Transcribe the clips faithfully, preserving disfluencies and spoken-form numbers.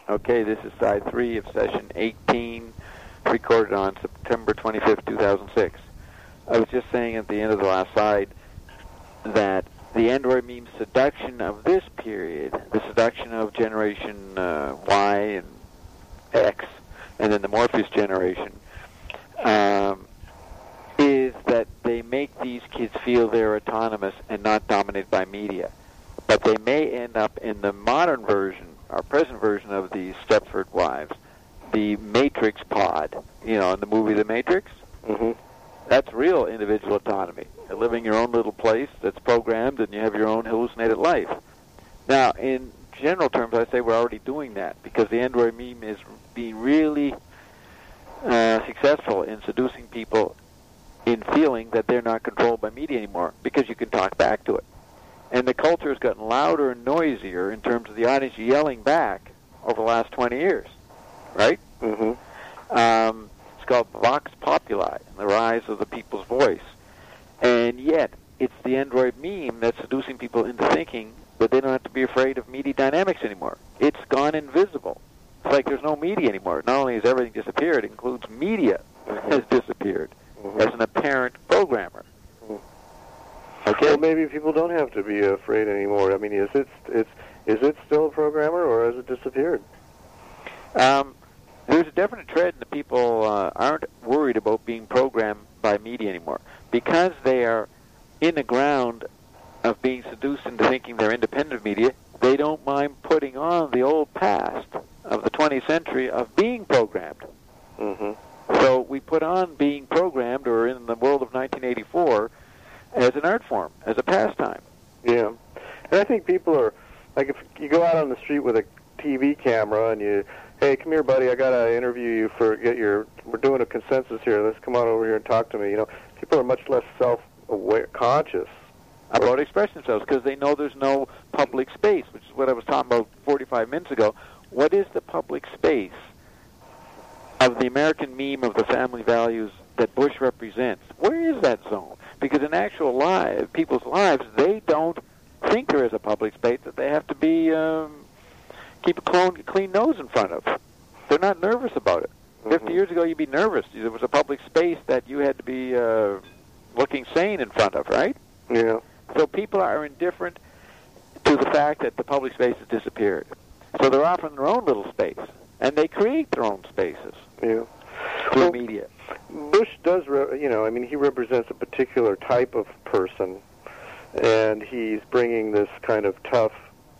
Okay, this is side three of session eighteen, recorded on September twenty-fifth, two thousand six. I was just saying at the end of the last slide that the Android meme seduction of this period, the seduction of generation uh, Y and X, and then the Morpheus generation, um, is that they make these kids feel they're autonomous and not dominated by media. But they may end up in the modern version, our present version of the Stepford Wives, the Matrix pod, you know, in the movie The Matrix. Mm-hmm. That's real individual autonomy. You're living your own little place that's programmed, and you have your own hallucinated life. Now, in general terms, I say we're already doing that because the Android meme is being really uh, successful in seducing people in feeling that they're not controlled by media anymore because you can talk back to it. And the culture has gotten louder and noisier in terms of the audience yelling back over the last twenty years, right? Mm-hmm. Um, it's called Vox Populi, the rise of the people's voice. And yet, it's the Android meme that's seducing people into thinking that they don't have to be afraid of media dynamics anymore. It's gone invisible. It's like there's no media anymore. Not only has everything disappeared, it includes media has disappeared Mm-hmm. as an apparent programmer. Okay. Well, maybe people don't have to be afraid anymore. I mean, is it it's is it still a programmer, or has it disappeared? Um, there's a definite trend that people uh, aren't worried about being programmed by media anymore because they are in the ground of being seduced into thinking they're independent of media. They don't mind putting on the old past of the twentieth century of being programmed. Mm-hmm. So we put on being programmed, or in the world of nineteen eighty-four, as an art form, as a pastime. Yeah. And I think people are, like, if you go out on the street with a T V camera and you, hey, come here, buddy, I got to interview you for, get your, we're doing a consensus here, let's come on over here and talk to me. You know, people are much less self-aware, conscious about expressing themselves because they know there's no public space, which is what I was talking about forty-five minutes ago. What is the public space of the American meme of the family values that Bush represents? Where is that zone? Because in actual life, people's lives, they don't think there is a public space that they have to be um, keep a clone, clean nose in front of. They're not nervous about it. Mm-hmm. Fifty years ago, you'd be nervous. There was a public space that you had to be uh, looking sane in front of, right? Yeah. So people are indifferent to the fact that the public space has disappeared. So they're off in their own little space, and they create their own spaces. Yeah. Through Well, media. Bush does, re- you know, I mean, he represents a particular type of person, and he's bringing this kind of tough,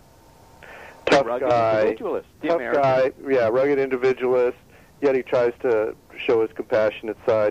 tough rugged guy, individualist, the tough American. guy, yeah, rugged individualist. Yet he tries to show his compassionate side.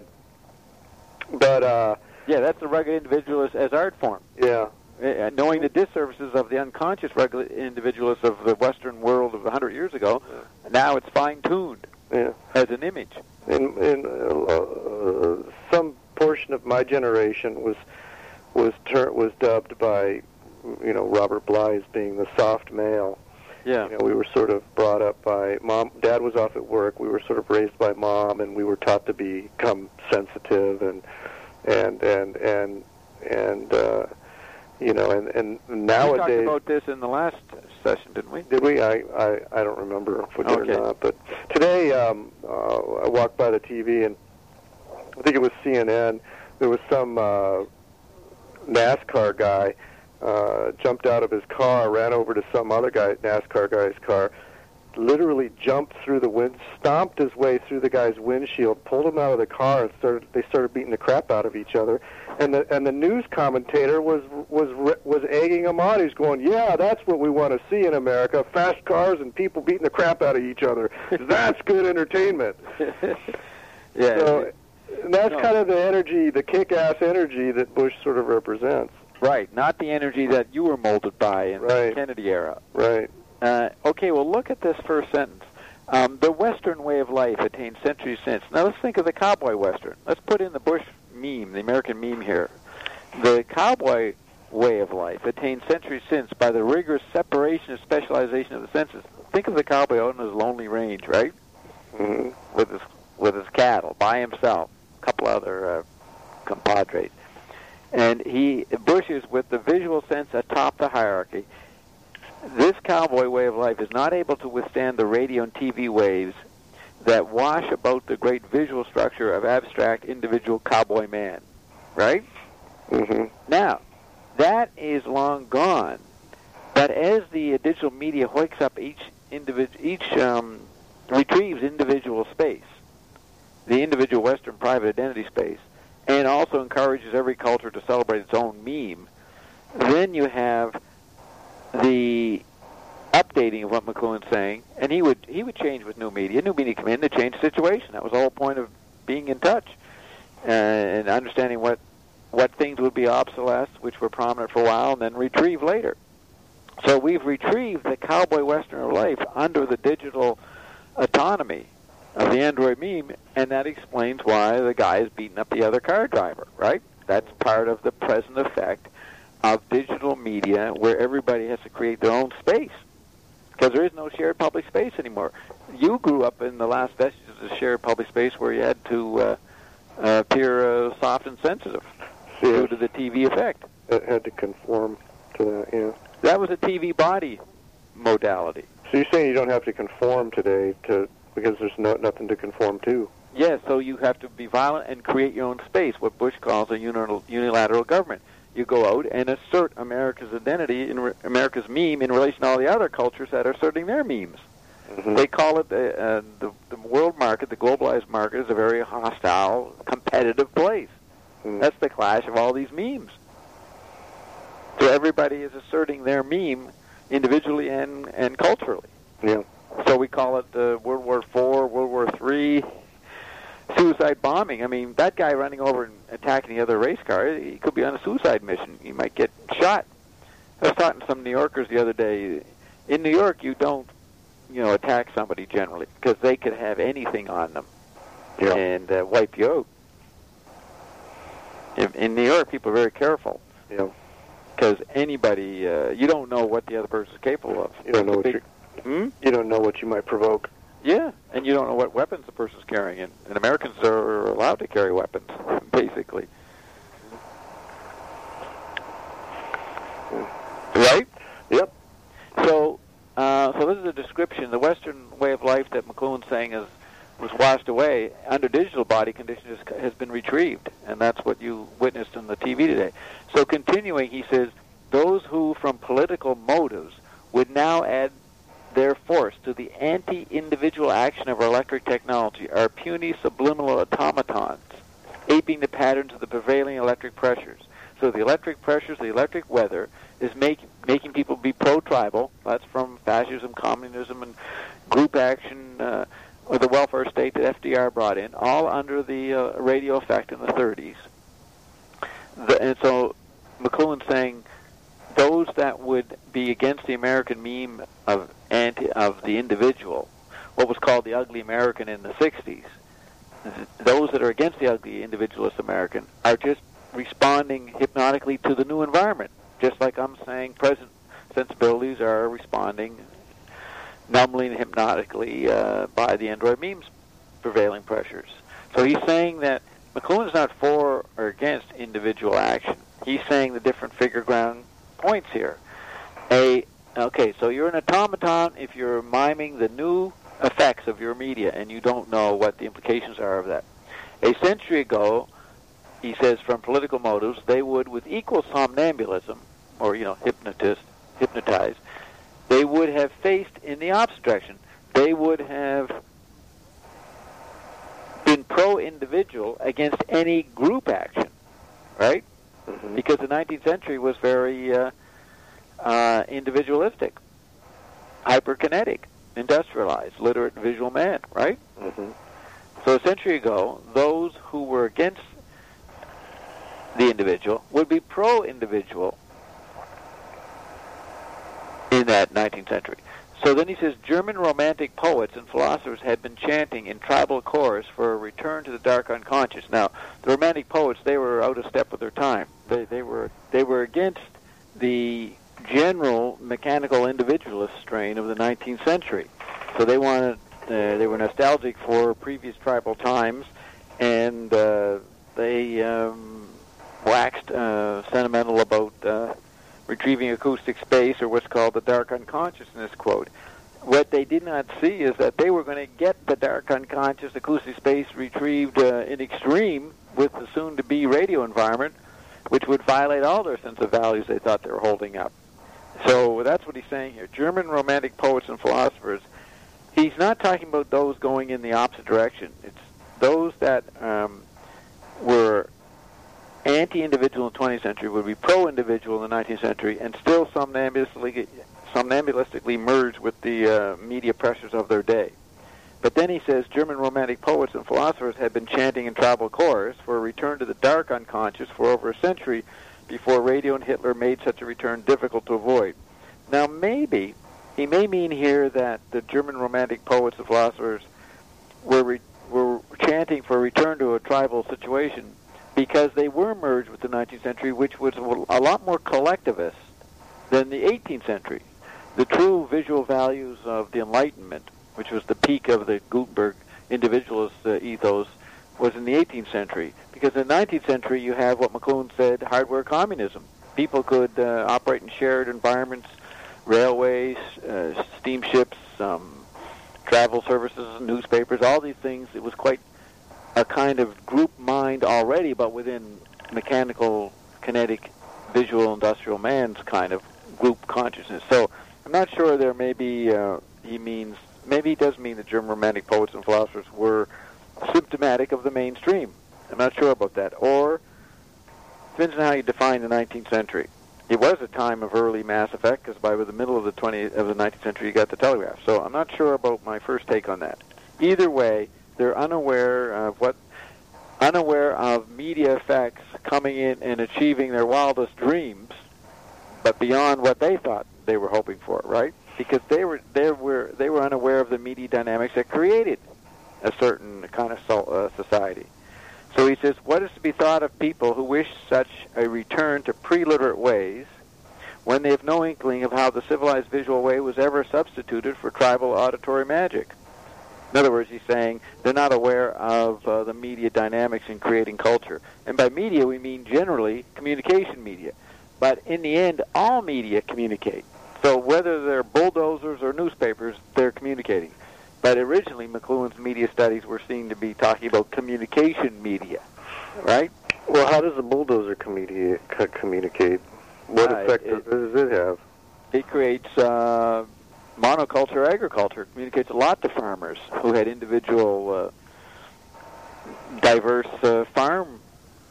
But uh, yeah, that's the rugged individualist as art form. Yeah. Uh, knowing the disservices of the unconscious rugged individualists of the Western world of a hundred years ago, yeah. Now it's fine-tuned yeah. as an image. In, in uh, some portion of my generation was was ter- was dubbed by, you know, Robert Bly as being the soft male. Yeah. You know, we were sort of brought up by mom. Dad was off at work. We were sort of raised by mom, and we were taught to become sensitive and and and and and. Uh, You know, and, and nowadays... We talked about this in the last session, didn't we? Did we? I, I, I don't remember if we did okay. or not. But today, um, uh, I walked by the T V, and I think it was C N N. There was some uh, NASCAR guy uh, jumped out of his car, ran over to some other guy, NASCAR guy's car, literally jumped through the wind, stomped his way through the guy's windshield, pulled him out of the car, and started. They started beating the crap out of each other. And the and the news commentator was was was egging him on. He's going, "Yeah, that's what we want to see in America: fast cars and people beating the crap out of each other. That's good entertainment." Yeah. So, and that's no. kind of the energy, the kick-ass energy that Bush sort of represents. Right. Not the energy that you were molded by in right. the Kennedy era. Right. Uh, okay, well, look at this first sentence. Um, the Western way of life attained centuries since. Now, let's think of the cowboy Western. Let's put in the Bush meme, the American meme here. The cowboy way of life attained centuries since by the rigorous separation and specialization of the senses. Think of the cowboy out on his lonely range, right? Mm-hmm. With his with his cattle, by himself, a couple other uh, compadres. And he, Bush is with the visual sense atop the hierarchy. this cowboy way of life is not able to withstand the radio and T V waves that wash about the great visual structure of abstract individual cowboy man, right? Mm-hmm. Now, that is long gone, but as the digital media wakes up each individual, each um, retrieves individual space, the individual Western private identity space, and also encourages every culture to celebrate its own meme, then you have the updating of what McLuhan's saying, and he would he would change with new media. New media come in to change the situation. That was the whole point of being in touch uh, and understanding what what things would be obsolesced, which were prominent for a while, and then retrieve later. So we've retrieved the cowboy Westerner life under the digital autonomy of the Android meme, and that explains why the guy is beating up the other car driver, right? That's part of the present effect of digital media, where everybody has to create their own space, because there is no shared public space anymore. You grew up in the last vestiges of shared public space where you had to uh, uh, appear uh, soft and sensitive Yeah. due to the T V effect. It had to conform to that, yeah. That was a T V body modality. So you're saying you don't have to conform today to because there's no nothing to conform to? Yes, so you have to be violent and create your own space, what Bush calls a unilateral, unilateral government. You go out and assert America's identity, in re- America's meme, in relation to all the other cultures that are asserting their memes. Mm-hmm. They call it, uh, uh, the, the world market, the globalized market, is a very hostile, competitive place. Mm-hmm. That's the clash of all these memes. So everybody is asserting their meme individually and, and culturally. Yeah. So we call it uh, World War Four, World War Three, suicide bombing. I mean, that guy running over and attacking the other race car, he could be on a suicide mission. He might get shot. I was talking to some New Yorkers the other day. In New York, you don't, you know, attack somebody generally, because they could have anything on them Yeah. and uh, wipe you out. In, in New York, people are very careful. Yeah. Because anybody, uh, you don't know what the other person is capable of. You don't know what big, you hmm? you don't know what you might provoke. Yeah, and you don't know what weapons the person's carrying. And, and Americans are allowed to carry weapons, basically. Right? Yep. So, uh, so this is a description. The Western way of life that McLuhan's saying is was washed away under digital body conditions has, has been retrieved, and that's what you witnessed on the T V today. So, continuing, he says, those who, from political motives, would now add their force to the anti-individual action of our electric technology are puny subliminal automatons, aping the patterns of the prevailing electric pressures. So the electric pressures, the electric weather, is make, making people be pro-tribal. That's from fascism, communism, and group action, uh, or the welfare state that F D R brought in, all under the uh, radio effect in the thirties. The, and so McLuhan's saying those that would be against the American meme of anti of the individual, what was called the ugly American in the sixties, those that are against the ugly individualist American are just responding hypnotically to the new environment, just like I'm saying present sensibilities are responding numbly and hypnotically uh, by the Android meme's prevailing pressures. So he's saying that McLuhan's not for or against individual action. He's saying the different figure ground points here. A okay, so you're an automaton if you're miming the new effects of your media and you don't know what the implications are of that. A century ago, he says, from political motives, they would, with equal somnambulism, or, you know, hypnotist, hypnotized, they would have faced in the opposite direction. They would have been pro-individual against any group action, right? Mm-hmm. Because the nineteenth century was very uh, uh, individualistic, hyperkinetic, industrialized, literate, visual man, right? Mm-hmm. So a century ago, those who were against the individual would be pro-individual in that nineteenth century. So then he says, German romantic poets and philosophers had been chanting in tribal chorus for a return to the dark unconscious. Now, the romantic poets, they were out of step with their time. They, they were they were against the general mechanical individualist strain of the nineteenth century. So they wanted, uh, they were nostalgic for previous tribal times, and uh, they um, waxed uh, sentimental about uh, retrieving acoustic space, or what's called the dark unconsciousness, quote. What they did not see is that they were going to get the dark unconscious acoustic space retrieved uh, in extreme with the soon-to-be radio environment, which would violate all their sense of values they thought they were holding up. So that's what he's saying here. German Romantic poets and philosophers, he's not talking about those going in the opposite direction. It's those that um, were anti-individual in the twentieth century would be pro-individual in the nineteenth century and still somnambulistically, somnambulistically merge with the uh, media pressures of their day. But then he says German Romantic poets and philosophers had been chanting in tribal chorus for a return to the dark unconscious for over a century before radio and Hitler made such a return difficult to avoid. Now maybe, he may mean here that the German Romantic poets and philosophers were, re- were chanting for a return to a tribal situation because they were merged with the nineteenth century, which was a lot more collectivist than the eighteenth century. The true visual values of the Enlightenment, which was the peak of the Gutenberg individualist uh, ethos, was in the eighteenth century. Because in the nineteenth century, you have what McLuhan said, hardware communism. People could uh, operate in shared environments, railways, uh, steamships, um, travel services, newspapers, all these things. It was quite a kind of group mind already, but within mechanical, kinetic, visual, industrial man's kind of group consciousness. So I'm not sure there may be, uh, he means, maybe he does mean that German Romantic poets and philosophers were symptomatic of the mainstream. I'm not sure about that. Or, depends on how you define the nineteenth century. It was a time of early mass effect, because by the middle of the twentieth of the nineteenth century, you got the telegraph. So I'm not sure about my first take on that. Either way, they're unaware of what, unaware of media effects coming in and achieving their wildest dreams, but beyond what they thought they were hoping for, right? Because they were they were they were unaware of the media dynamics that created a certain kind of so, uh, society. So he says, what is to be thought of people who wish such a return to pre-literate ways when they have no inkling of how the civilized visual way was ever substituted for tribal auditory magic? In other words, he's saying they're not aware of uh, the media dynamics in creating culture. And by media, we mean generally communication media. But in the end, all media communicate. So whether they're bulldozers or newspapers, they're communicating. But originally, McLuhan's media studies were seen to be talking about communication media, right? Well, how does a bulldozer communicate? communicate? What Uh, effect it- does it have? It creates uh, monoculture agriculture. It communicates a lot to farmers who had individual, uh, diverse uh, farm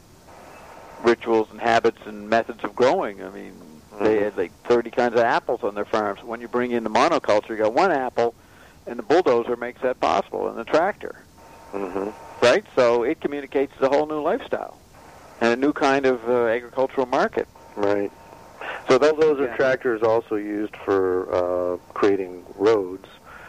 rituals and habits and methods of growing. I mean, mm-hmm. they had like thirty kinds of apples on their farms. When you bring in the monoculture, you got one apple, and the bulldozer makes that possible, and the tractor. Mm-hmm. Right? So it communicates a whole new lifestyle and a new kind of uh, agricultural market. Right. So those those are Yeah. tractors also used for uh, creating roads.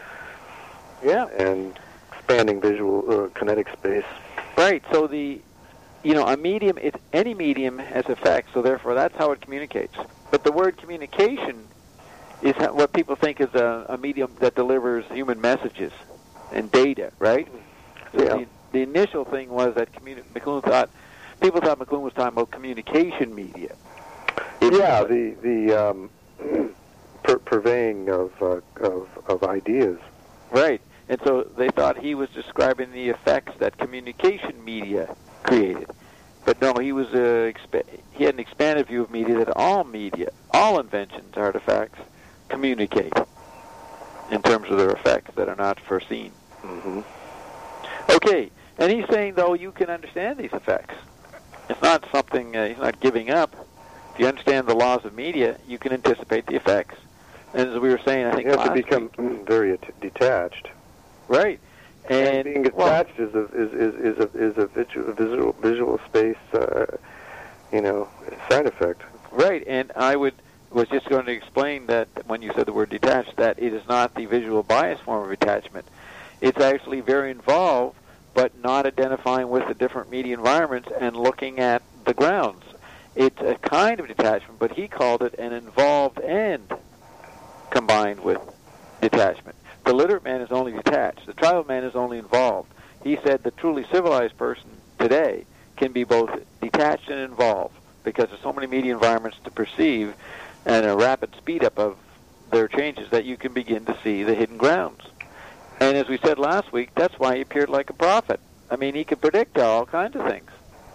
Yeah. And expanding visual uh, kinetic space. Right. So the, you know, a medium, it, any medium has effects, so therefore that's how it communicates. But the word communication is how, what people think is a, a medium that delivers human messages and data, right? So Yeah. the, the initial thing was that communi- McLuhan thought, people thought McLuhan was talking about communication media. It Yeah, was- the the um, per- purveying of, uh, of of ideas. Right. And so they thought he was describing the effects that communication media created. But no, he was uh, expa- he had an expanded view of media that all media, all inventions, artifacts, communicate in terms of their effects that are not foreseen. Mm-hmm. Okay, and he's saying, though, you can understand these effects. It's not something, uh, he's not giving up. If you understand the laws of media, you can anticipate the effects. And as we were saying, I think You have to last become week, very at- detached. right. And, And, being well, attached is a is is is a, is a visual visual, visual space, uh, you know, side effect. right, and I would was just going to explain that when you said the word detached, that it is not the visual bias form of attachment. It's actually very involved, but not identifying with the different media environments and looking at the grounds. It's a kind of detachment, but he called it an involved end combined with detachment. The literate man is only detached. The tribal man is only involved. He said the truly civilized person today can be both detached and involved because there's so many media environments to perceive, and a rapid speed up of their changes that you can begin to see the hidden grounds. And as we said last week, that's why he appeared like a prophet. I mean, he could predict all kinds of things.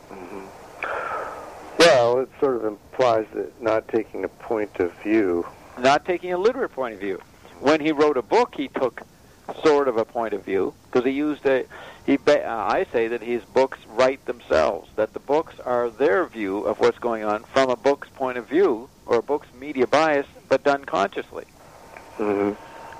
Mm-hmm. Well, it sort of implies that not taking a point of view. Not taking a literate point of view. When he wrote a book, he took sort of a point of view, because he used a, he, uh, I say that his books write themselves, that the books are their view of what's going on from a book's point of view, or a book's media bias, but done consciously. Mm-hmm.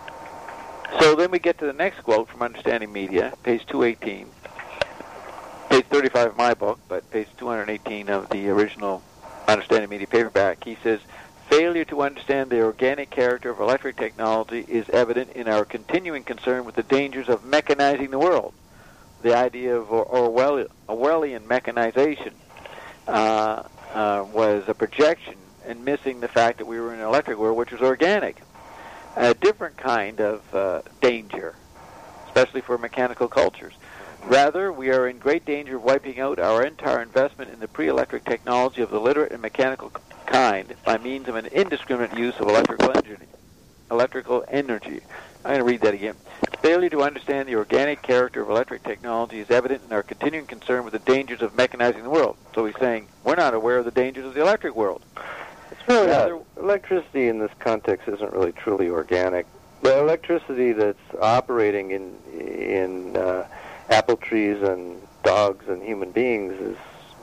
So then we get to the next quote from Understanding Media, page two eighteen, page thirty-five of my book, but page two eighteen of the original Understanding Media paperback. He says, failure to understand the organic character of electric technology is evident in our continuing concern with the dangers of mechanizing the world. The idea of Orwell, Orwellian mechanization uh, uh, was a projection and missing the fact that we were in an electric world which was organic. A different kind of uh, danger, especially for mechanical cultures. Rather, we are in great danger of wiping out our entire investment in the pre-electric technology of the literate and mechanical kind by means of an indiscriminate use of electrical energy. Electrical energy. I'm going to read that again. Failure to understand the organic character of electric technology is evident in our continuing concern with the dangers of mechanizing the world. So he's saying we're not aware of the dangers of the electric world. It's really Rather, not. Electricity in this context isn't really truly organic. The electricity that's operating in in uh, apple trees and dogs and human beings is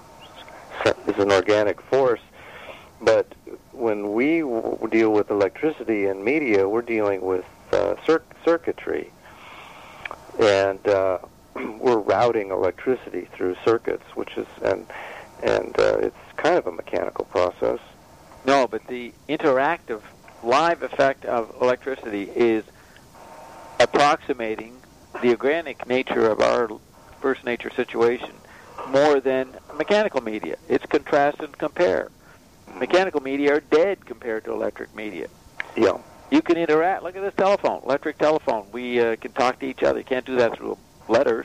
is an organic force. But when we w- deal with electricity and media, we're dealing with uh, cir- circuitry, and uh, we're routing electricity through circuits, which is and and uh, it's kind of a mechanical process. No, but the interactive, live effect of electricity is approximating the organic nature of our first nature situation more than mechanical media. It's contrast and compare. Mechanical media are dead compared to electric media. Yeah. You can interact. Look at this telephone, electric telephone. We uh, can talk to each other. You can't do that through letters.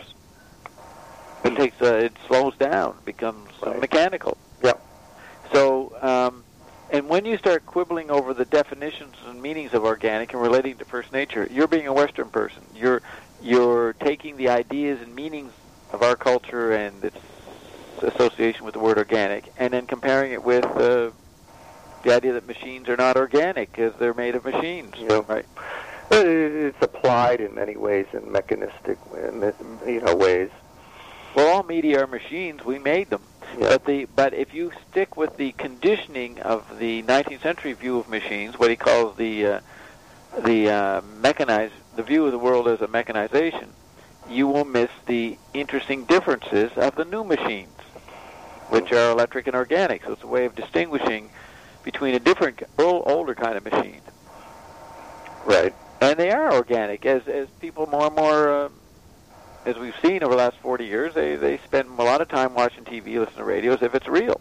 It takes. Uh, it slows down. Becomes uh, right. mechanical. Yeah. So, um, and when you start quibbling over the definitions and meanings of organic and relating to first nature, you're being a Western person. You're you're taking the ideas and meanings of our culture and its association with the word organic, and then comparing it with uh, the idea that machines are not organic because they're made of machines. Yeah. Right. It's applied in many ways, in mechanistic, you know, ways. Well, all media are machines. We made them. Yeah. But the but if you stick with the conditioning of the nineteenth century view of machines, what he calls the uh, the uh, mechanized, the view of the world as a mechanization, you will miss the interesting differences of the new machines, which are electric and organic. So it's a way of distinguishing between a different, older kind of machine. Right. And they are organic. As as people more and more, uh, as we've seen over the last forty years, they, they spend a lot of time watching T V, listening to radio as if it's real.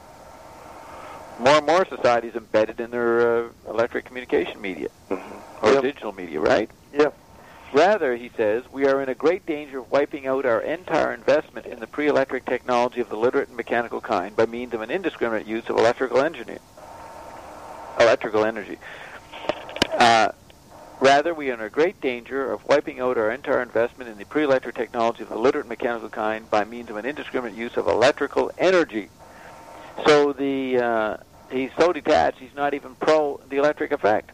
More and more societies embedded in their uh, electric communication media, mm-hmm. or yep. digital media, right? Yeah. Rather, he says, we are in a great danger of wiping out our entire investment in the pre-electric technology of the literate and mechanical kind by means of an indiscriminate use of electrical energy. Electrical energy. Uh, rather, we are in a great danger of wiping out our entire investment in the pre-electric technology of the literate and mechanical kind by means of an indiscriminate use of electrical energy. So the uh, he's so detached, he's not even pro the electric effect.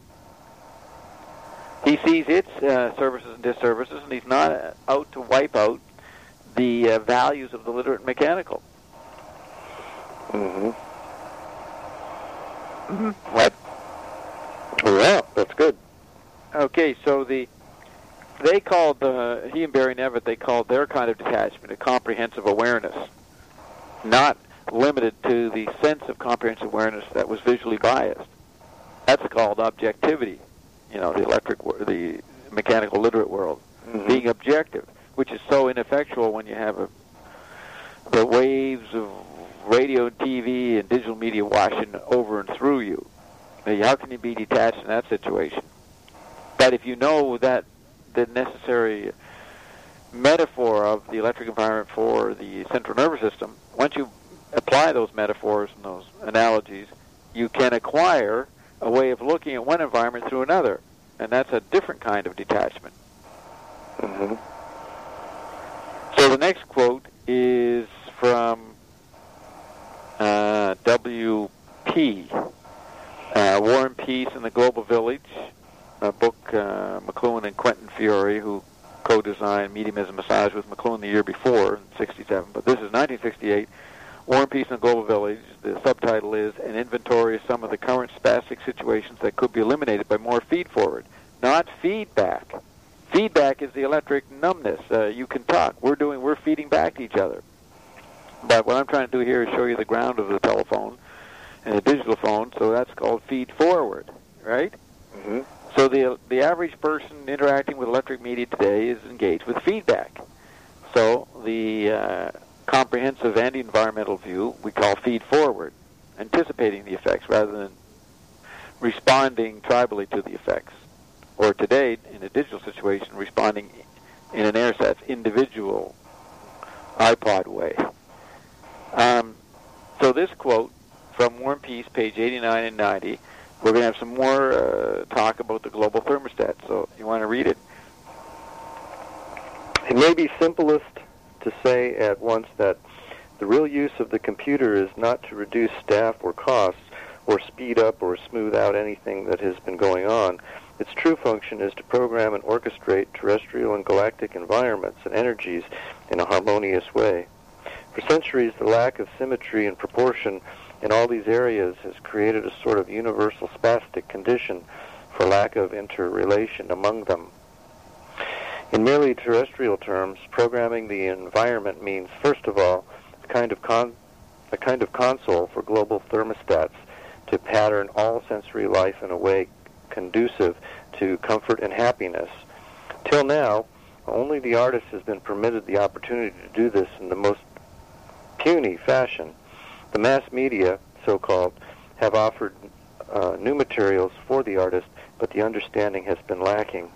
He sees its uh, services and disservices, and he's not out to wipe out the uh, values of the literate and mechanical. Mm-hmm. Mm-hmm. What? Yeah, that's good. Okay, so the they called, uh, he and Barry Nevitt, they called their kind of detachment a comprehensive awareness, not limited to the sense of comprehensive awareness that was visually biased. That's called objectivity. You know, the electric, the mechanical literate world, mm-hmm. being objective, which is so ineffectual when you have a, the waves of radio and T V and digital media washing over and through you. How can you be detached in that situation? But if you know that the necessary metaphor of the electric environment for the central nervous system, once you apply those metaphors and those analogies, you can acquire a way of looking at one environment through another, and that's a different kind of detachment. Mm-hmm. So the next quote is from uh, W P, uh, War and Peace in the Global Village, a book uh, McLuhan and Quentin Fiore, who co-designed Medium as a Massage with McLuhan the year before, in sixty-seven, but this is nineteen sixty-eight, War and Peace in the Global Village. The subtitle is An Inventory of Some of the Current Spastic Situations That Could Be Eliminated by More Feed-Forward, not feedback. Feedback is the electric numbness. Uh, you can talk. We're doing. We're feeding back to each other. But what I'm trying to do here is show you the ground of the telephone and the digital phone, so that's called feed-forward, right? Mm-hmm. So the the average person interacting with electric media today is engaged with feedback. So the uh, comprehensive anti-environmental view we call feed-forward, anticipating the effects rather than responding tribally to the effects. Or today, in a digital situation, responding in an AirSats individual iPod way. Um, so this quote from War and Peace, page eighty-nine and ninety, we're going to have some more uh, talk about the global thermostat. So you want to read it? It may be simplest to say at once that the real use of the computer is not to reduce staff or costs or speed up or smooth out anything that has been going on. Its true function is to program and orchestrate terrestrial and galactic environments and energies in a harmonious way. For centuries, the lack of symmetry and proportion in all these areas has created a sort of universal spastic condition for lack of interrelation among them. In merely terrestrial terms, programming the environment means, first of all, a kind of con- a kind of console for global thermostats to pattern all sensory life in a way conducive to comfort and happiness. Till now, only the artist has been permitted the opportunity to do this in the most puny fashion. The mass media, so-called, have offered uh, new materials for the artist, but the understanding has been lacking.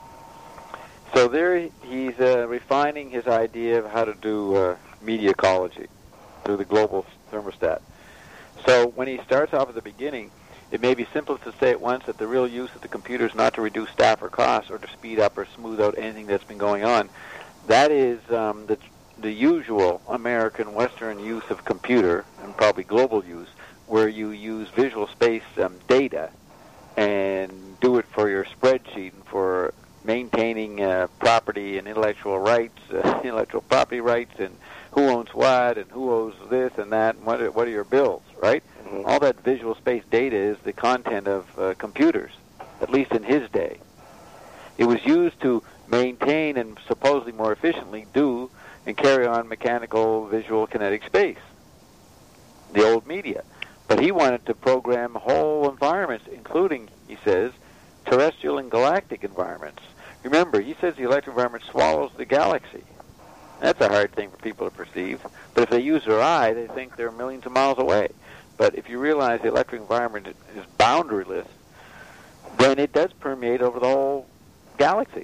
So there he's uh, refining his idea of how to do uh, media ecology through the global thermostat. So when he starts off at the beginning, it may be simplest to say at once that the real use of the computer is not to reduce staff or costs or to speed up or smooth out anything that's been going on. That is um, the, the usual American Western use of computer, and probably global use, where you use visual space um, data and do it for your spreadsheet and for maintaining uh, property and intellectual rights, uh, intellectual property rights, and who owns what and who owes this and that, and what are, what are your bills, right? Mm-hmm. All that visual space data is the content of uh, computers, at least in his day. It was used to maintain and supposedly more efficiently do and carry on mechanical, visual, kinetic space, the old media. But he wanted to program whole environments, including, he says, terrestrial and galactic environments. Remember, he says the electric environment swallows the galaxy. That's a hard thing for people to perceive. But if they use their eye, they think they're millions of miles away. But if you realize the electric environment is boundaryless, then it does permeate over the whole galaxy.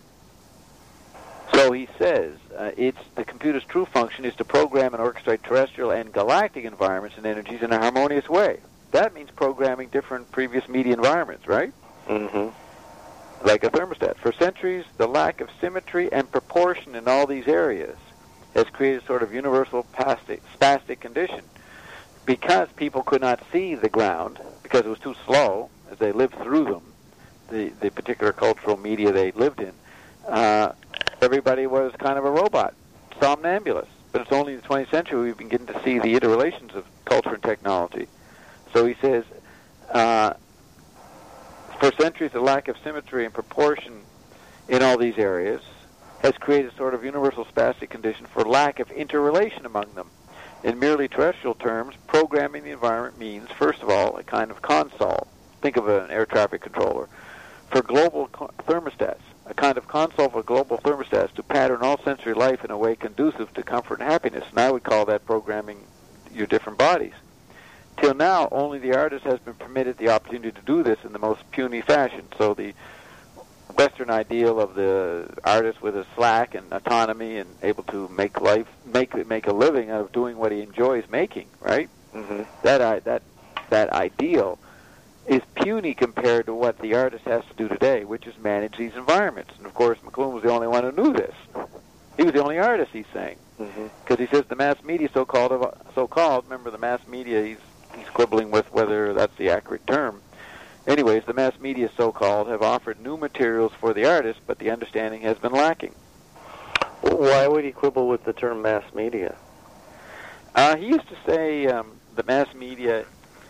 So he says uh, it's the computer's true function is to program and orchestrate terrestrial and galactic environments and energies in a harmonious way. That means programming different previous media environments, right? Mm-hmm. Like a thermostat. For centuries, the lack of symmetry and proportion in all these areas has created a sort of universal spastic, spastic condition. Because people could not see the ground, because it was too slow, as they lived through them, the, the particular cultural media they lived in, uh, everybody was kind of a robot, somnambulist. But it's only in the twentieth century we've been getting to see the interrelations of culture and technology. So he says, uh, for centuries, the lack of symmetry and proportion in all these areas has created a sort of universal spastic condition for lack of interrelation among them. In merely terrestrial terms, programming the environment means, first of all, a kind of console. Think of an air traffic controller. For global co- thermostats, a kind of console for global thermostats to pattern all sensory life in a way conducive to comfort and happiness. And I would call that programming your different bodies. Till now, only the artist has been permitted the opportunity to do this in the most puny fashion. So the Western ideal of the artist with his slack and autonomy and able to make life, make make a living out of doing what he enjoys making, right? Mm-hmm. That that that ideal is puny compared to what the artist has to do today, which is manage these environments. And, of course, McLuhan was the only one who knew this. He was the only artist, he's saying. Because mm-hmm. he says the mass media, so-called, so-called, remember the mass media, he's, he's quibbling with whether that's the accurate term. Anyways, the mass media, so-called, have offered new materials for the artist, but the understanding has been lacking. Why would he quibble with the term mass media? Uh, he used to say um, the mass media,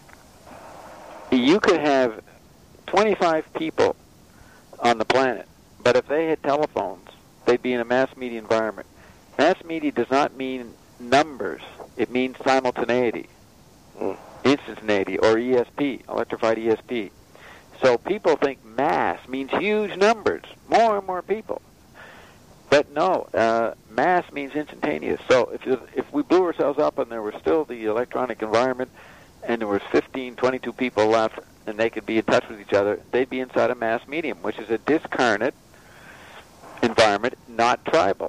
you could have twenty-five people on the planet, but if they had telephones, they'd be in a mass media environment. Mass media does not mean numbers. It means simultaneity, mm. instantaneity, or E S P, electrified E S P. So people think mass means huge numbers, more and more people. But no, uh, mass means instantaneous. So if if we blew ourselves up and there was still the electronic environment and there was fifteen, twenty-two people left and they could be in touch with each other, they'd be inside a mass medium, which is a discarnate environment, not tribal.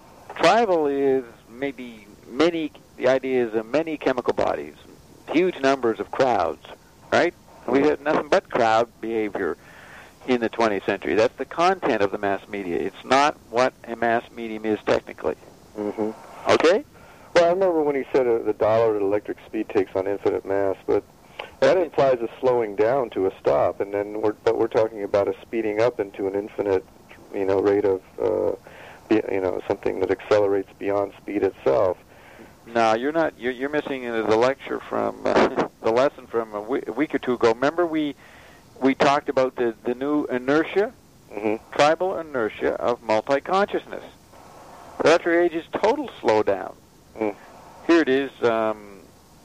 Tribal is maybe many, the idea is of many chemical bodies, huge numbers of crowds, right? We had nothing but crowd behavior in the twentieth century. That's the content of the mass media. It's not what a mass medium is technically. Mm-hmm. Okay? Well, I remember when he said uh, the dollar at electric speed takes on infinite mass, but that implies a slowing down to a stop, and then we're but we're talking about a speeding up into an infinite, you know, rate of, uh, you know, something that accelerates beyond speed itself. No, you're not. You're, you're missing the lecture from uh, the lesson from a week, a week or two ago. Remember we. We talked about the, the new inertia, mm-hmm. tribal inertia of multi-consciousness. The electric age is total slowdown. Mm. Here it is. Um,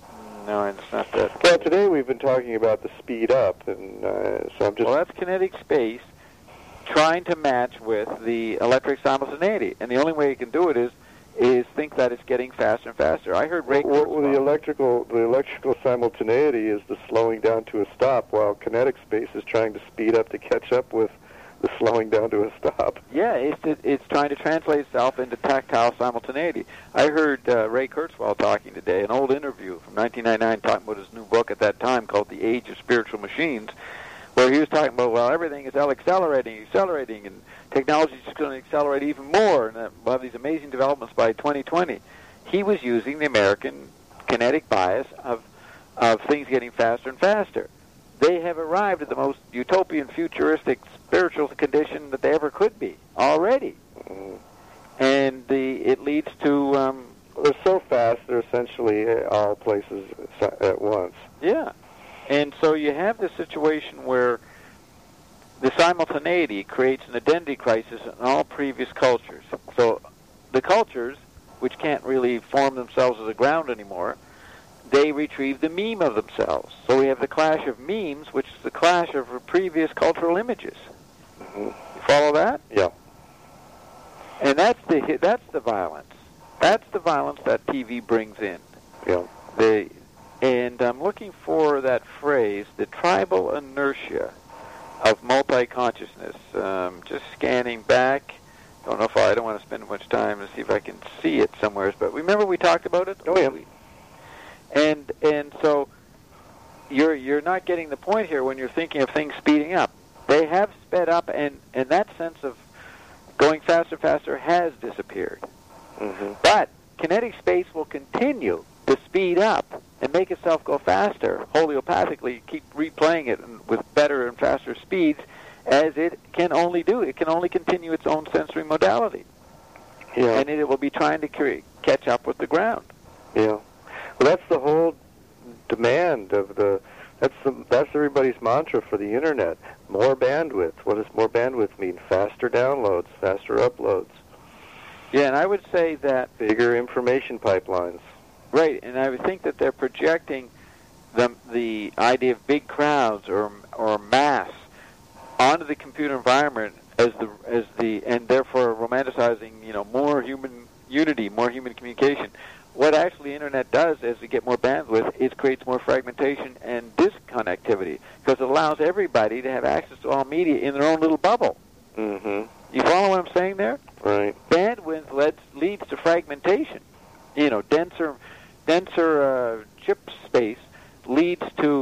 no, it's not that. Well, today we've been talking about the speed up, and uh, so I'm just... Well, that's kinetic space trying to match with the electric simultaneity, and the only way you can do it is is think that it's getting faster and faster. I heard Ray well, well, the electrical the electrical simultaneity is the slowing down to a stop, while kinetic space is trying to speed up to catch up with the slowing down to a stop. Yeah, it's it's trying to translate itself into tactile simultaneity. I heard uh, Ray Kurzweil talking today, an old interview from nineteen ninety-nine, talking about his new book at that time called The Age of Spiritual Machines, where he was talking about, well, everything is accelerating, accelerating, and technology is just going to accelerate even more, and uh, we'll have these amazing developments by twenty twenty. He was using the American kinetic bias of of things getting faster and faster. They have arrived at the most utopian, futuristic, spiritual condition that they ever could be already, mm. and the it leads to. Um, they're so fast; they're essentially all places at once. Yeah, and so you have this situation where the simultaneity creates an identity crisis in all previous cultures. So the cultures, which can't really form themselves as a ground anymore, they retrieve the meme of themselves. So we have the clash of memes, which is the clash of previous cultural images. Mm-hmm. You follow that? Yeah. And that's the that's the violence. That's the violence that T V brings in. Yeah. The and I'm looking for that phrase, the tribal inertia of multi-consciousness. Um, just scanning back. Don't know if I, I don't want to spend much time to see if I can see it somewhere. But remember we talked about it? Oh, yeah. And and so you're you're not getting the point here when you're thinking of things speeding up. They have sped up, and, and that sense of going faster, faster has disappeared. Mm-hmm. But kinetic space will continue to speed up and make itself go faster, homeopathically keep replaying it with better and faster speeds, as it can only do. It can only continue its own sensory modality. Yeah. And it will be trying to create, catch up with the ground. Yeah. Well, that's the whole demand of the... That's the, that's everybody's mantra for the Internet. More bandwidth. What does more bandwidth mean? Faster downloads, faster uploads. Yeah, and I would say that... Bigger information pipelines. Right, and I would think that they're projecting the the idea of big crowds or or mass onto the computer environment as the as the and therefore romanticizing, you know, more human unity, more human communication. What actually the Internet does as we get more bandwidth, it creates more fragmentation and disconnectivity because it allows everybody to have access to all media in their own little bubble. Mm-hmm. You follow what I'm saying there? Right. Bandwidth leads, leads to fragmentation. You know, denser, denser uh, chip space leads to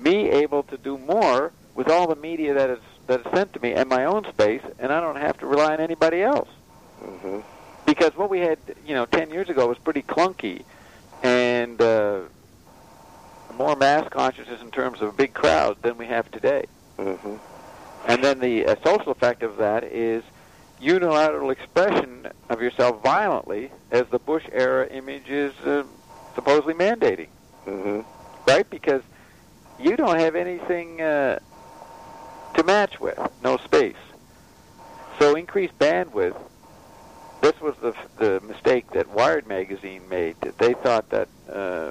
me able to do more with all the media that is that is sent to me and my own space, and I don't have to rely on anybody else. Mm-hmm. Because what we had, you know, ten years ago was pretty clunky, and uh, more mass consciousness in terms of a big crowd than we have today. Mm-hmm. And then the uh, social effect of that is unilateral expression of yourself violently, as the Bush-era image is uh, supposedly mandating. Mm-hmm. Right? Because you don't have anything uh, to match with, no space. So increased bandwidth. This was the the mistake that Wired magazine made. They thought that uh,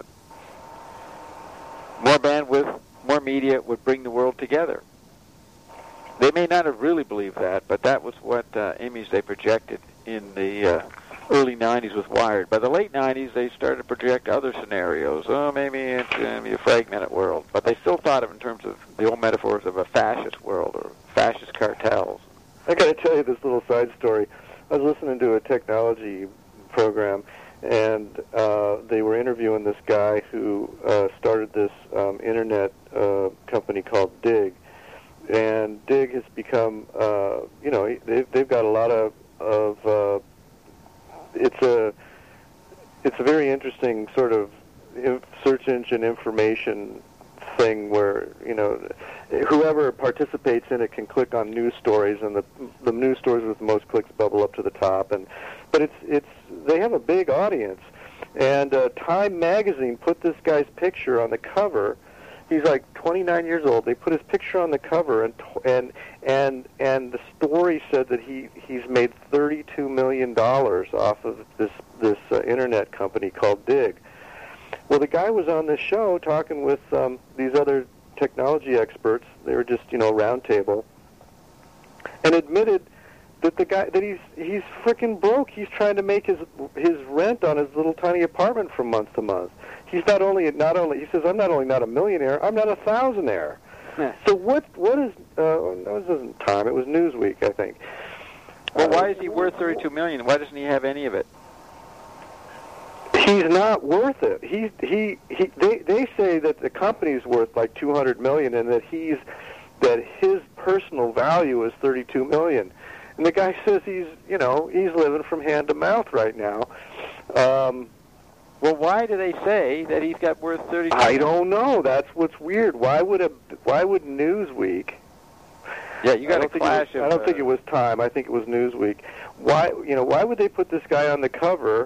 more bandwidth, more media would bring the world together. They may not have really believed that, but that was what uh, image they projected in the uh, early nineties with Wired. By the late nineties, they started to project other scenarios. Oh, maybe it's going to be a fragmented world. But they still thought of it in terms of the old metaphors of a fascist world or fascist cartels. I got to tell you this little side story. I was listening to a technology program, and uh, they were interviewing this guy who uh, started this um, internet uh, company called Dig. And Dig has become, uh, you know, they've, they've got a lot of, of uh, it's a, it's a very interesting sort of search engine information thing where, you know, whoever participates in it can click on news stories, and the the news stories with the most clicks bubble up to the top. And but it's it's they have a big audience, and uh, Time magazine put this guy's picture on the cover. He's like twenty-nine years old. They put his picture on the cover, and and and and the story said that he he's made thirty-two million dollars off of this this uh, internet company called Dig. Well, the guy was on this show talking with um, these other technology experts. They were just, you know, round table, and admitted that the guy that he's he's freaking broke. He's trying to make his his rent on his little tiny apartment from month to month. He's not only not only he says I'm not only not a millionaire, I'm not a thousandaire. Yeah. So what what is uh, no, it wasn't Time. It was Newsweek, I think. Well, why is he worth thirty-two million dollars? Why doesn't he have any of it? He's not worth it. He he he. They they say that the company's worth like two hundred million, and that he's that his personal value is thirty-two million. And the guy says he's you know he's living from hand to mouth right now. Um, well, why do they say that he's got worth thirty-two? I don't know. That's what's weird. Why would a why would Newsweek? Yeah, you got a clash was, of. I don't uh, think it was Time. I think it was Newsweek. Why you know why would they put this guy on the cover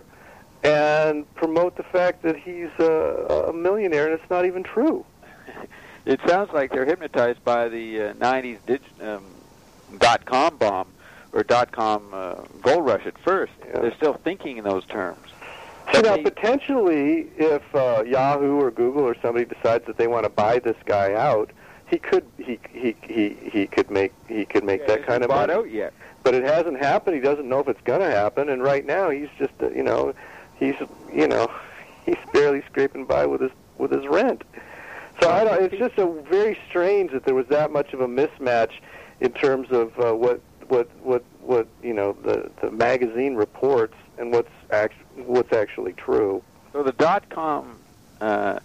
and promote the fact that he's a, a millionaire, and it's not even true? It sounds like they're hypnotized by the uh, nineties dig, um, dot-com bomb, or dot-com uh, gold rush at first. Yeah. They're still thinking in those terms. So now, they, potentially, if uh, Yahoo or Google or somebody decides that they want to buy this guy out, he could he he he, he could make he could make yeah, that kind of bought money. Out yet. But it hasn't happened. He doesn't know if it's going to happen, and right now he's just uh, you know. He's, you know, he's barely scraping by with his with his rent. So I don't. It's just a very strange that there was that much of a mismatch in terms of uh, what what what what you know the the magazine reports and what's act, what's actually true. So the dot com uh,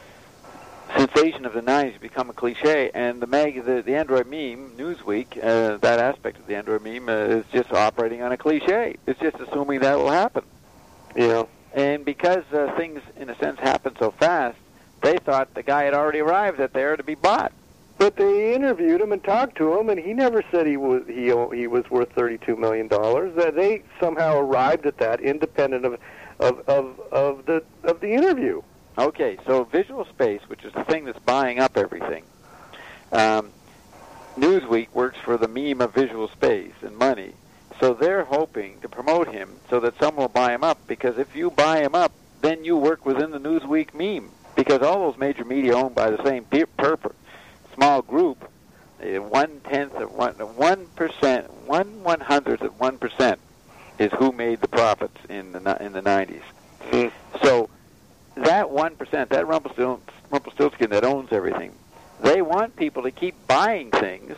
sensation of the nineties become a cliche, and the mag the, the Android meme, Newsweek, uh, that aspect of the Android meme uh, is just operating on a cliche. It's just assuming that will happen. You know, and because uh, things, in a sense, happen so fast, they thought the guy had already arrived at there to be bought. But they interviewed him and talked to him, and he never said he was he he was worth thirty-two million dollars. That they somehow arrived at that, independent of of of of the of the interview. Okay, so Visual Space, which is the thing that's buying up everything. Um, Newsweek works for the meme of Visual Space and money. So they're hoping to promote him so that someone will buy him up, because if you buy him up, then you work within the Newsweek meme, because all those major media owned by the same purpose, small group, one-tenth of one, one percent, one one-hundredth of one percent is who made the profits in the in the nineties. Mm-hmm. So that one percent, that Rumpelstiltskin, Rumpelstiltskin that owns everything, they want people to keep buying things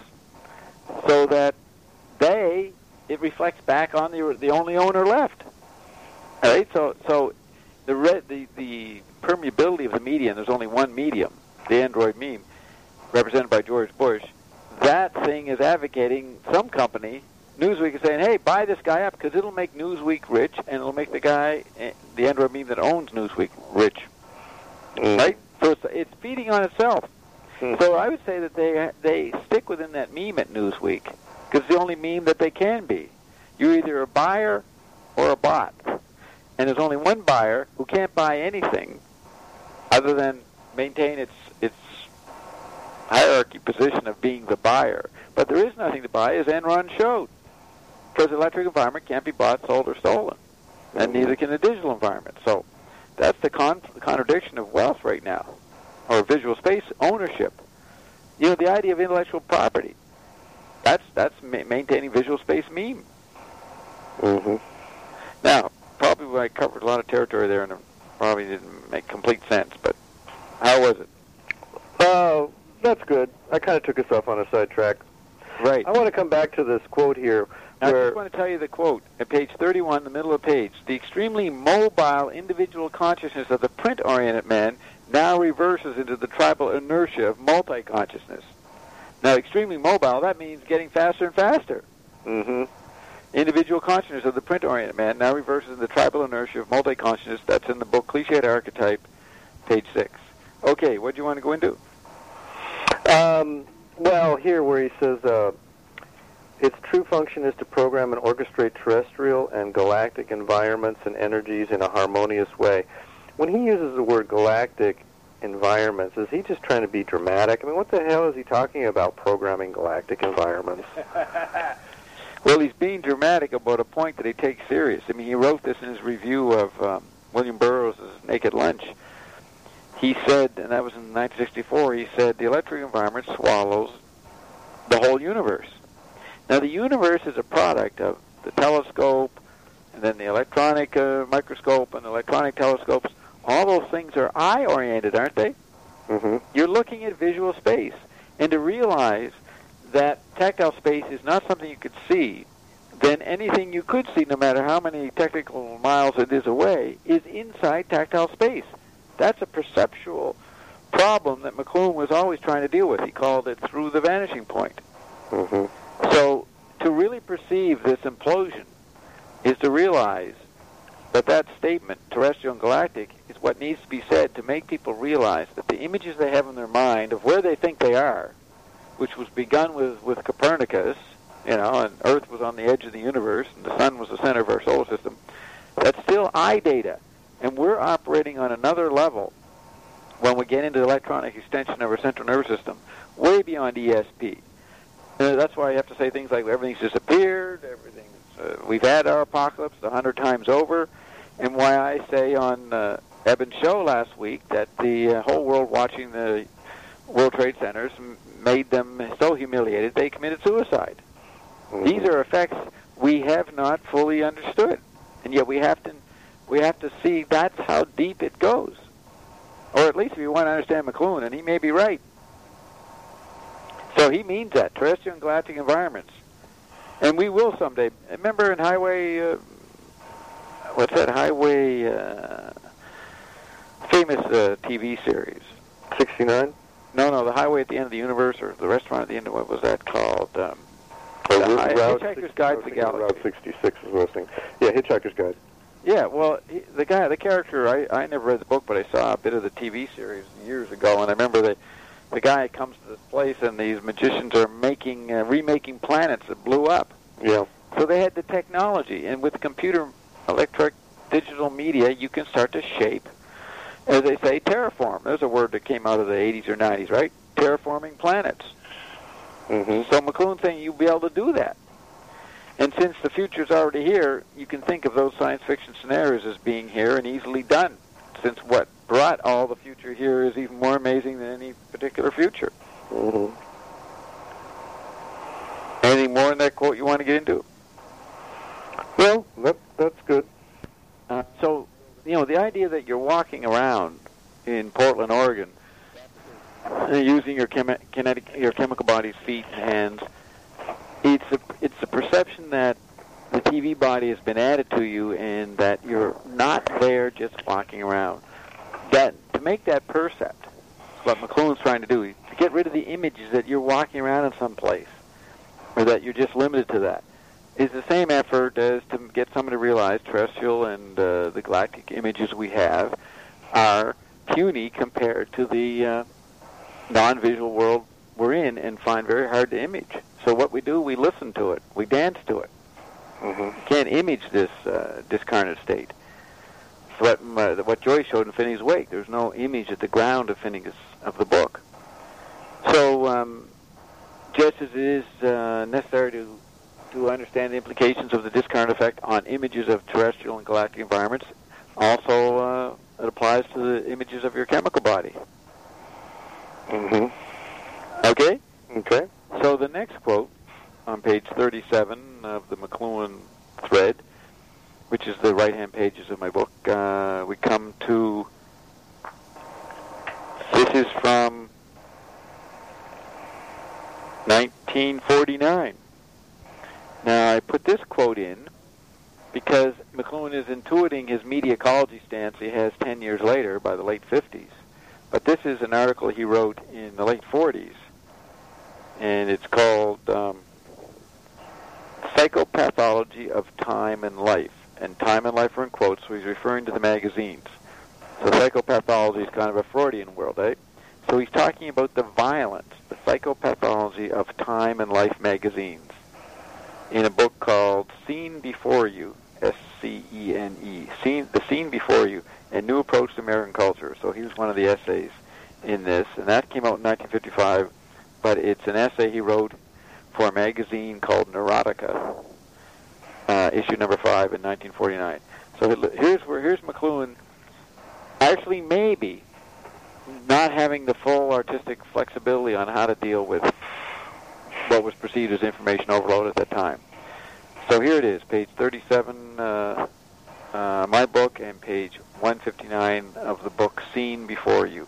so that they... it reflects back on the the only owner left. All right, so so the re, the the permeability of the media, and there's only one medium, the Android meme, represented by George Bush, that thing is advocating some company. Newsweek is saying, hey, buy this guy up because it'll make Newsweek rich, and it'll make the guy, the Android meme that owns Newsweek, rich. Mm. Right? So it's, it's feeding on itself. Mm. So I would say that they they stick within that meme at Newsweek because it's the only meme that they can be. You're either a buyer or a bot. And there's only one buyer who can't buy anything other than maintain its its hierarchy position of being the buyer. But there is nothing to buy, as Enron showed, because the electric environment can't be bought, sold, or stolen, and neither can the digital environment. So that's the, con- the contradiction of wealth right now, or visual space ownership. You know, the idea of intellectual property. That's that's ma- maintaining visual space meme. Mm-hmm. Now, probably I covered a lot of territory there, and it probably didn't make complete sense. But how was it? Uh, that's good. I kind of took us off on a sidetrack. Right. I want to come back to this quote here. Now, where I just want to tell you the quote at page thirty-one, the middle of the page. The extremely mobile individual consciousness of the print-oriented man now reverses into the tribal inertia of multi-consciousness. Now, extremely mobile, that means getting faster and faster. Mm-hmm. Individual consciousness of the print-oriented man now reverses into the tribal inertia of multi-consciousness. That's in the book Cliched Archetype, page six. Okay, what do you want to go into? Um, well, here where he says, uh, its true function is to program and orchestrate terrestrial and galactic environments and energies in a harmonious way. When he uses the word galactic environments, is he just trying to be dramatic? I mean, what the hell is he talking about, programming galactic environments? Well, he's being dramatic about a point that he takes serious. I mean, he wrote this in his review of um, William Burroughs' Naked Lunch. He said, and that was in nineteen sixty-four, he said, the electric environment swallows the whole universe. Now, the universe is a product of the telescope, and then the electronic uh, microscope, and electronic telescopes. All those things are eye-oriented, aren't they? Mm-hmm. You're looking at visual space. And to realize that tactile space is not something you could see, then anything you could see, no matter how many technical miles it is away, is inside tactile space. That's a perceptual problem that McLuhan was always trying to deal with. He called it through the vanishing point. Mm-hmm. So to really perceive this implosion is to realize that that statement, terrestrial and galactic, is what needs to be said to make people realize that the images they have in their mind of where they think they are, which was begun with, with Copernicus, you know, and Earth was on the edge of the universe, and the sun was the center of our solar system, that's still eye data. And we're operating on another level when we get into the electronic extension of our central nervous system, way beyond E S P. And that's why you have to say things like everything's disappeared, everything's, uh, we've had our apocalypse a hundred times over, and why I say on uh, Eben's show last week that the uh, whole world watching the World Trade Centers made them so humiliated they committed suicide. Mm-hmm. These are effects we have not fully understood, and yet we have to we have to see that's how deep it goes. Or at least if you want to understand McLuhan, and he may be right. So he means that, terrestrial and galactic environments. And we will someday. Remember in Highway, uh, what's that, Highway, uh, famous uh, T V series? sixty-nine? No, no, the Highway at the End of the Universe, or the restaurant at the end of, what was that called? Um, oh, the Route, High, Hitchhiker's six, Guide to the Galaxy. Route sixty-six is listening. Yeah, Hitchhiker's Guide. Yeah, well, he, the guy, the character, I, I never read the book, but I saw a bit of the T V series years ago, and I remember the the guy comes to this place, and these magicians are making, uh, remaking planets that blew up. Yeah. So they had the technology, and with computer, electric, digital media, you can start to shape, as they say, terraform. There's a word that came out of the eighties or nineties, right? Terraforming planets. Mm-hmm. So McLuhan's saying you'll be able to do that. And since the future's already here, you can think of those science fiction scenarios as being here and easily done, since what brought all the future here is even more amazing than any particular future. Mm-hmm. Anything more in that quote you want to get into? Well, that, that's good. Uh, so, you know, the idea that you're walking around in Portland, Oregon, uh, using your chemi- kinetic, your chemical body's feet and hands, it's a, it's a perception that the T V body has been added to you and that you're not there just walking around. That to make that percept, what McLuhan's trying to do, to get rid of the images that you're walking around in some place, or that you're just limited to that. Is the same effort as to get someone to realize terrestrial and uh, the galactic images we have are puny compared to the uh, non-visual world we're in and find very hard to image. So what we do, we listen to it, we dance to it. Mm-hmm. You can't image this uh, discarnate state. So what, uh, what Joyce showed in Phineas Wake, there's no image at the ground of Phineas, of the book. So um, just as it is uh, necessary to to understand the implications of the discarnate effect on images of terrestrial and galactic environments, also uh, it applies to the images of your chemical body. Mm-hmm. Okay? Okay. So the next quote on page thirty-seven of the McLuhan thread, which is the right-hand pages of my book, uh, we come to, this is from nineteen forty-nine. Now, I put this quote in because McLuhan is intuiting his media ecology stance he has ten years later, by the late fifties. But this is an article he wrote in the late forties, and it's called um, Psychopathology of Time and Life. And Time and Life are in quotes, so he's referring to the magazines. So psychopathology is kind of a Freudian world, eh? So he's talking about the violence, the psychopathology of Time and Life magazines, in a book called Scene Before You, S C E N E, Scene, The Scene Before You, A New Approach to American Culture. So he was one of the essays in this, and that came out in nineteen fifty-five, but it's an essay he wrote for a magazine called Neurotica, uh, issue number five in nineteen forty-nine. So here's where here's McLuhan actually maybe not having the full artistic flexibility on how to deal with what was perceived as information overload at that time. So here it is, page thirty-seven, uh, uh, my book, and page one fifty-nine of the book Scene Before You.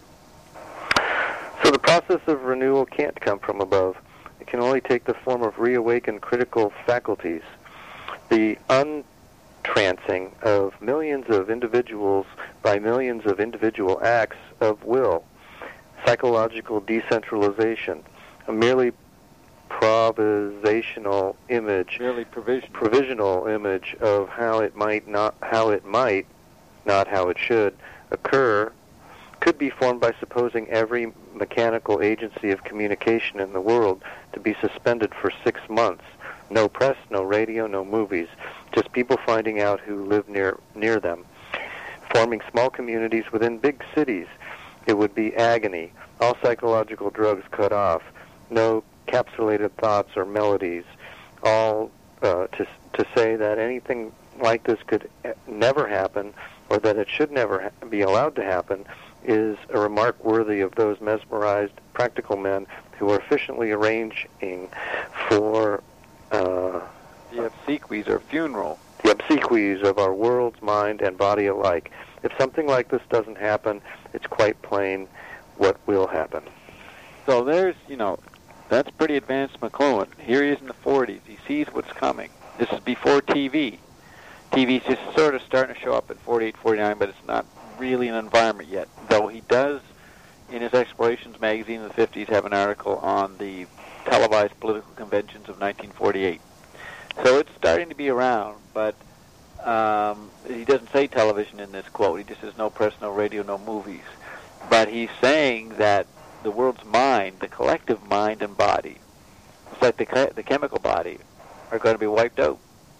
So the process of renewal can't come from above. It can only take the form of reawakened critical faculties. The untrancing of millions of individuals by millions of individual acts of will. Psychological decentralization. A merely provisional image, merely provisional. provisional image of how it might not, how it might, not how it should, occur, could be formed by supposing every mechanical agency of communication in the world to be suspended for six months. No press, no radio, no movies, just people finding out who live near near them, forming small communities within big cities. It would be agony. All psychological drugs cut off. No capsulated thoughts or melodies, all uh, to to say that anything like this could never happen, or that it should never ha- be allowed to happen, is a remark worthy of those mesmerized practical men who are efficiently arranging for uh, the obsequies or funeral. The obsequies of our world's mind and body alike. If something like this doesn't happen, it's quite plain what will happen. So there's, you know, that's pretty advanced McLuhan. Here he is in the forties. He sees what's coming. This is before T V. T V's just sort of starting to show up at forty-eight, forty-nine, but it's not really an environment yet. Though he does, in his Explorations magazine in the fifties, have an article on the televised political conventions of nineteen forty-eight. So it's starting to be around, but um, he doesn't say television in this quote. He just says no press, no radio, no movies. But he's saying that the world's mind, the collective mind and body, it's like the, the chemical body, are going to be wiped out.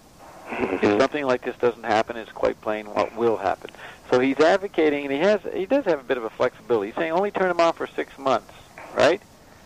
If something like this doesn't happen, it's quite plain what will happen. So he's advocating, and he has, he does have a bit of a flexibility. He's saying only turn them off for six months, right?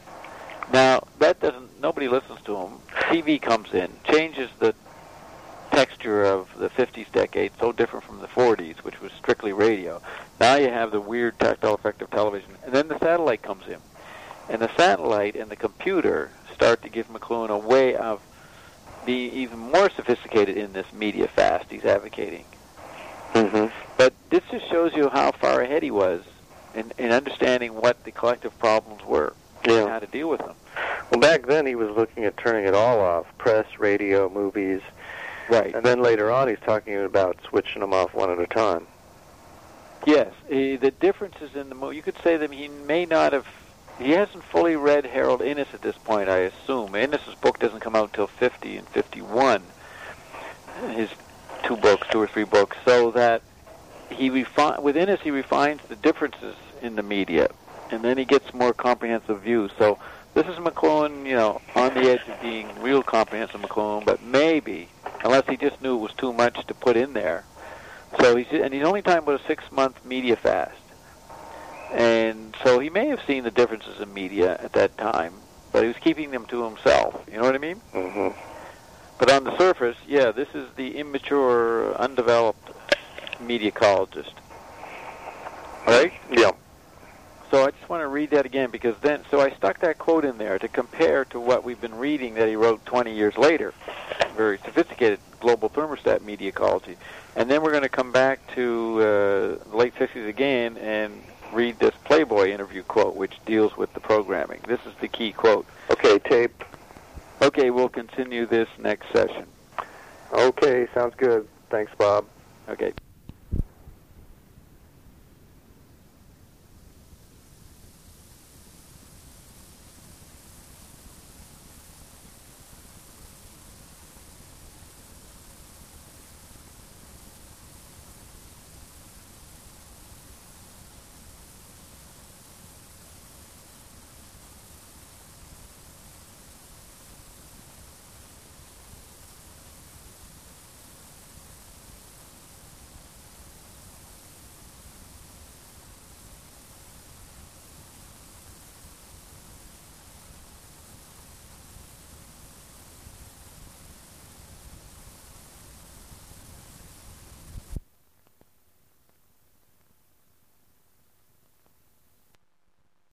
Now, that doesn't, nobody listens to him. T V comes in, changes the texture of the fifties decade, so different from the forties, which was strictly radio. Now you have the weird tactile effect of television. And then the satellite comes in. And the satellite and the computer start to give McLuhan a way of being even more sophisticated in this media fast he's advocating. Mm-hmm. But this just shows you how far ahead he was in, in understanding what the collective problems were yeah. and how to deal with them. Well, back then he was looking at turning it all off, press, radio, movies. Right. And then later on he's talking about switching them off one at a time. Yes, he, the differences in the movie. You could say that he may not have. He hasn't fully read Harold Innis at this point, I assume. Innis's book doesn't come out until fifty and fifty-one. His two books, two or three books, so that he refi- with Innis he refines the differences in the media, and then he gets more comprehensive views. So this is McLuhan, you know, on the edge of being real comprehensive McLuhan, but maybe, unless he just knew it was too much to put in there. So he's and he's only talking about a six-month media fast, and so he may have seen the differences in media at that time, but he was keeping them to himself. You know what I mean? Mm-hmm. But on the surface, yeah, this is the immature, undeveloped mediacologist, right? Yeah. So I just want to read that again because then, so I stuck that quote in there to compare to what we've been reading that he wrote twenty years later, very sophisticated global thermostat mediacology. And then we're going to come back to uh, the late sixties again and read this Playboy interview quote, which deals with the programming. This is the key quote. Okay, tape. Okay, we'll continue this next session. Okay, sounds good. Thanks, Bob. Okay.